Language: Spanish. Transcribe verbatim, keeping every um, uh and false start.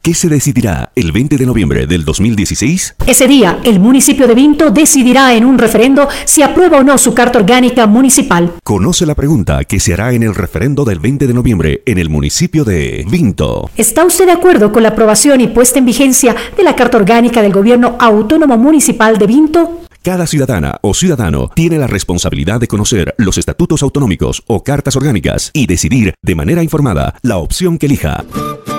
¿Qué se decidirá el veinte de noviembre del dos mil dieciséis? Ese día, el municipio de Vinto decidirá en un referendo si aprueba o no su carta orgánica municipal. Conoce la pregunta que se hará en el referendo del veinte de noviembre en el municipio de Vinto. ¿Está usted de acuerdo con la aprobación y puesta en vigencia de la carta orgánica del Gobierno Autónomo Municipal de Vinto? Cada ciudadana o ciudadano tiene la responsabilidad de conocer los estatutos autonómicos o cartas orgánicas y decidir de manera informada la opción que elija.